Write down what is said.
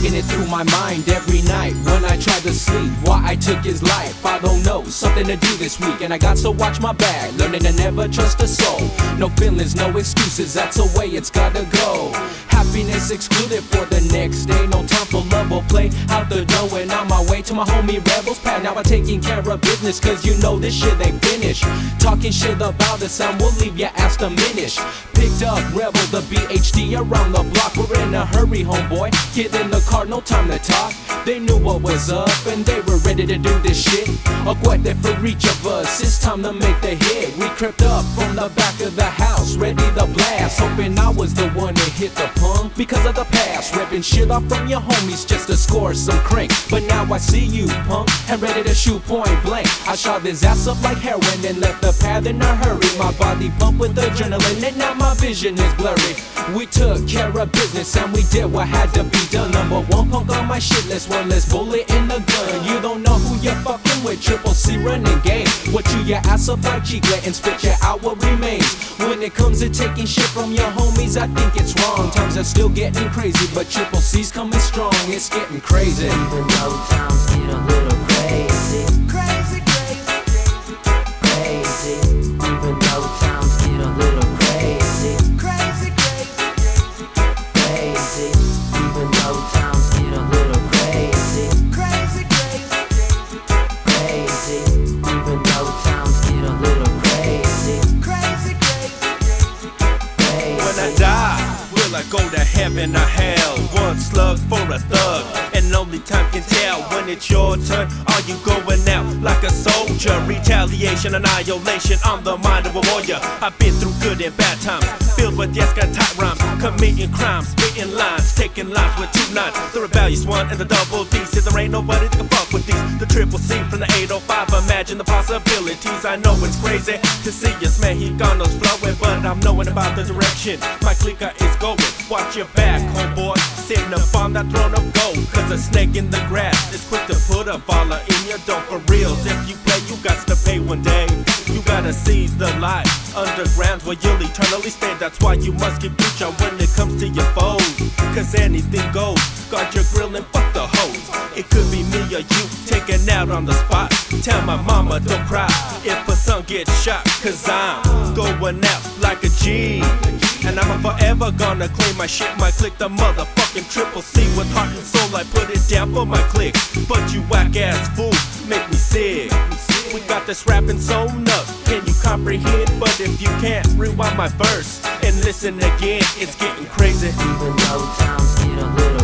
Thinking it through my mind every night when I try to sleep. Why I took his life, I don't know. Something to do this week, and I got to watch my back. Learning to never trust a soul. No feelings, no excuses, that's the way it's gotta go. Happiness excluded for the next day. No time for love or play. Out the door and on my way to my homie Rebels pad. Now I'm taking care of business, cause you know this shit ain't finished. Talking shit about the sound will leave your ass diminished. Picked up Rebel, the BHD around the block. We're in a hurry, homeboy. Get in the car, no time to talk. They knew what was up and they were ready to do this shit. Acuete for each of us, it's time to make the hit. We crept up from the back of the house, ready to blast. Hoping I was the one to hit the punk because of the past. Ripping shit off from your homies just to score some crank. But now I see you, punk, and ready to shoot point blank. I shot his ass up like heroin and left the pad in a hurry. My body pumped with adrenaline and now my vision is blurry. We took care of business and we did what had to be done. Number one punk on my shit list, one less bullet in the gun. You don't know who you're fucking with, Triple C running game. What chew your ass up like Chicle and spit you out what remains. When it comes to taking shit from your homies, I think it's wrong. Times are still getting crazy, but Triple C's coming strong. It's getting crazy. Even though times get a little crazy. Crazy, crazy, crazy. Even though times get a little crazy. Crazy, crazy, crazy. Even though times get a little crazy. Crazy, crazy, crazy. Even though times get a little crazy. Crazy, crazy, crazy. When I die, will I go to heaven or hell? One slug for a thug, and only time can tell. When it's your turn, are you going out like a soldier? Retaliation, annihilation, on the mind of a warrior. I've been through good and bad times, filled with yes, got tight rhymes. Committing crimes, spitting lines, taking lives with 2 9. The rebellious one and the double D. Said there ain't nobody that can fuck with these. The Triple C from the 805, imagine the possibilities. I know it's crazy to see us, man, he got us flowing, but I'm knowing about the direction my clicker is going. Watch your back, homeboy, sitting up on that throne of gold. Cause a snake in the grass is quick to put a baller in your dome. For reals, if you play, you got to pay one day. You gotta see the light, underground's where you'll eternally stay. That's why you must keep preaching when it comes to your foes. Cause anything goes, guard your grill and fuck the hoes. It could be me or you, taken out on the spot. Tell my mama don't cry if a son gets shot. Cause I'm going out like a G, and I'm forever gonna claim my shit. My click, the motherfucking Triple C. With heart and soul, I put it down for my click. But you whack ass fools make me sick. We got this rapping sewn up, can you comprehend? But if you can't, rewind my verse and listen again. It's getting crazy. Even though times get a little